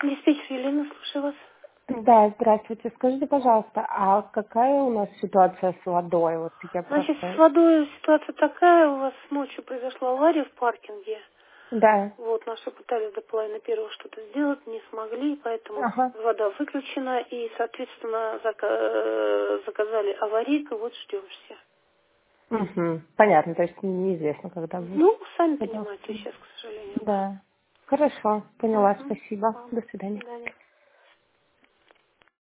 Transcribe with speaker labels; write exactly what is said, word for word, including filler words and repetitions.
Speaker 1: Диспетчер Елена, слушаю вас.
Speaker 2: Да, здравствуйте. Скажите, пожалуйста, а какая у нас ситуация с водой? Вот я
Speaker 1: Значит, с
Speaker 2: просто...
Speaker 1: водой ситуация такая, у вас ночью произошла авария в паркинге.
Speaker 2: Да.
Speaker 1: Вот, наши пытались до половины первого что-то сделать, не смогли, поэтому
Speaker 2: Ага.
Speaker 1: вода выключена, и, соответственно, зака- э, заказали аварийку, вот ждем все.
Speaker 2: Угу. Понятно, то есть неизвестно, когда будет.
Speaker 1: Ну, сами
Speaker 2: Пожалуйста.
Speaker 1: понимаете, сейчас, к сожалению, да.
Speaker 2: Да. Хорошо, поняла,
Speaker 1: Угу.
Speaker 2: спасибо.
Speaker 1: Ладно,
Speaker 2: До
Speaker 1: до
Speaker 2: свидания.
Speaker 1: свидания.